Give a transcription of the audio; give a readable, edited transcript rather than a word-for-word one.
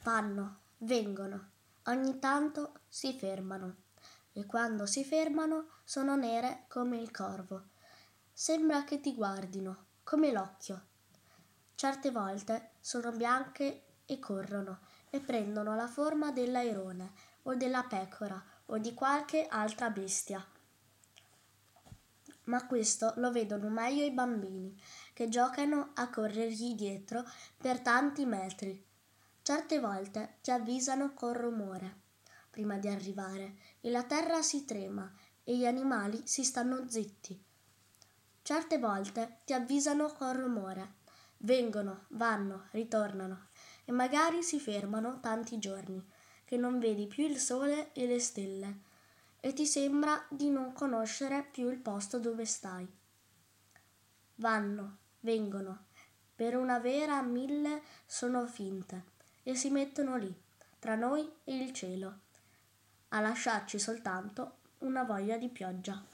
Vanno, vengono, ogni tanto si fermano e quando si fermano sono nere come il corvo. Sembra che ti guardino, come l'occhio. Certe volte sono bianche e corrono e prendono la forma dell'airone o della pecora o di qualche altra bestia. Ma questo lo vedono meglio i bambini, che giocano a corrergli dietro per tanti metri. Certe volte ti avvisano col rumore prima di arrivare e la terra si trema e gli animali si stanno zitti. Certe volte ti avvisano col rumore. Vengono, vanno, ritornano e magari si fermano tanti giorni che non vedi più il sole e le stelle e ti sembra di non conoscere più il posto dove stai. Vanno, vengono, per una vera 1000 sono finte e si mettono lì, tra noi e il cielo, a lasciarci soltanto una voglia di pioggia.